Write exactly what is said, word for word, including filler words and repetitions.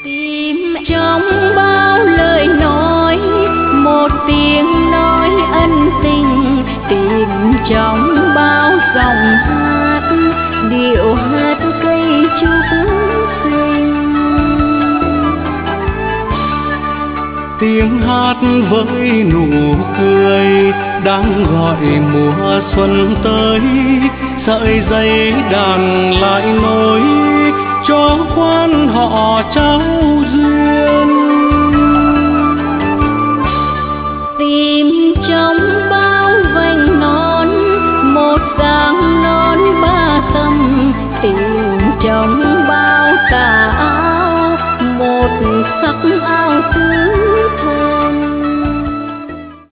Tìm trong bao lời nói một tiếng nói ân tình, tìm trong bao dòng hát điệu hát cây trúc xinh. Tiếng hát với nụ cười đang gọi mùa xuân tới, sợi dây đàn lại nối cho quan họ cháu.